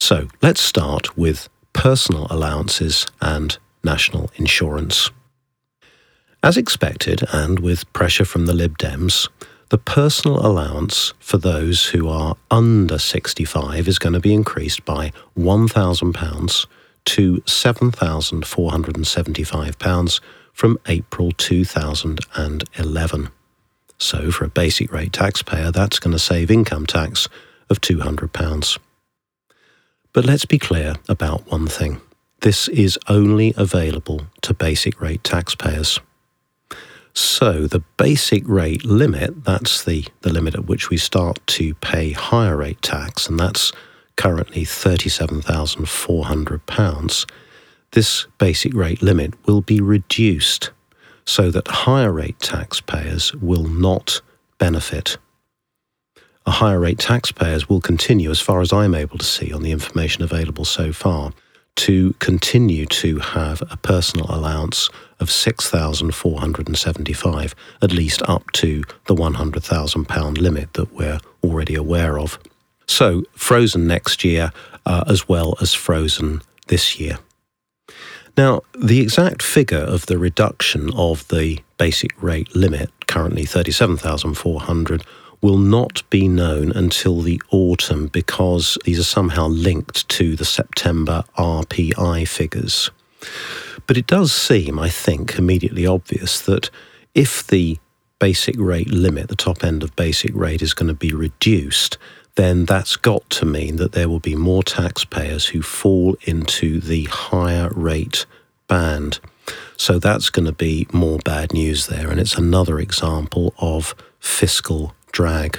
So let's start with personal allowances and national insurance. As expected, and with pressure from the Lib Dems, the personal allowance for those who are under 65 is going to be increased by £1,000 to £7,475 from April 2011. So for a basic rate taxpayer, that's going to save income tax of £200. But let's be clear about one thing. This is only available to basic rate taxpayers. So the basic rate limit, that's the limit at which we start to pay higher rate tax, and that's currently £37,400. This basic rate limit will be reduced so that higher rate taxpayers will not benefit. Higher rate taxpayers will continue, as far as I'm able to see on the information available so far, to continue to have a personal allowance of £6,475, at least up to the £100,000 limit that we're already aware of. So frozen next year, as well as frozen this year. Now, the exact figure of the reduction of the basic rate limit, currently £37,400, will not be known until the autumn because these are somehow linked to the September RPI figures. But it does seem, I think, immediately obvious that if the basic rate limit, the top end of basic rate, is going to be reduced, then that's got to mean that there will be more taxpayers who fall into the higher rate band. So that's going to be more bad news there, and it's another example of fiscal drag.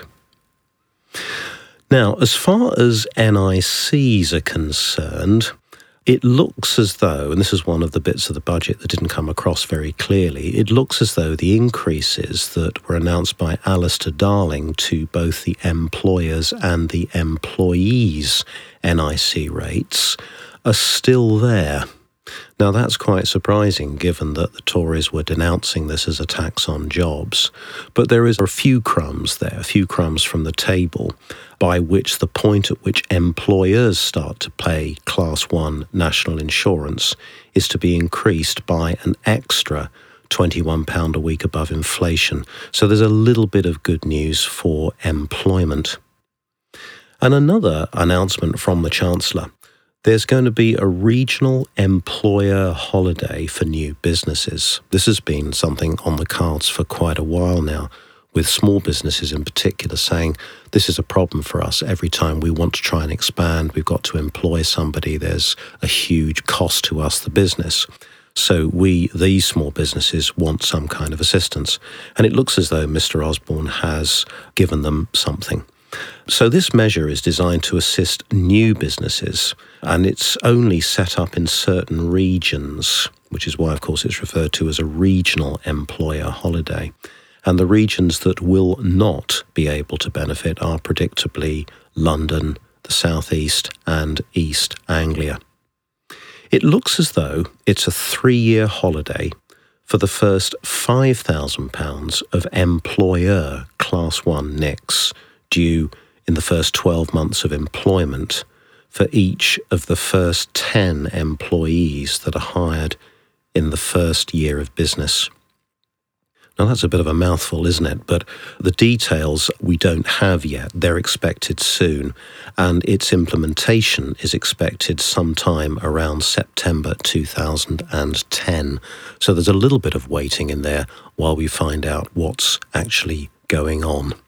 Now, as far as NICs are concerned, it looks as though, and this is one of the bits of the budget that didn't come across very clearly, it looks as though the increases that were announced by Alistair Darling to both the employers and the employees' NIC rates are still there. Now, that's quite surprising given that the Tories were denouncing this as a tax on jobs. But there is a few crumbs there, a few crumbs from the table, by which the point at which employers start to pay Class 1 national insurance is to be increased by an extra £21 a week above inflation. So there's a little bit of good news for employment. And another announcement from the Chancellor. There's going to be a regional employer holiday for new businesses. This has been something on the cards for quite a while now, with small businesses in particular saying, this is a problem for us. Every time we want to try and expand, we've got to employ somebody. There's a huge cost to us, the business. So these small businesses, want some kind of assistance. And it looks as though Mr. Osborne has given them something. So this measure is designed to assist new businesses, and it's only set up in certain regions, which is why, of course, it's referred to as a regional employer holiday. And the regions that will not be able to benefit are predictably London, the South East and East Anglia. It looks as though it's a 3-year holiday for the first £5,000 of employer Class 1 NICs due in the first 12 months of employment for each of the first 10 employees that are hired in the first year of business. Now, that's a bit of a mouthful, isn't it? But the details we don't have yet. They're expected soon, and its implementation is expected sometime around September 2010. So there's a little bit of waiting in there while we find out what's actually going on.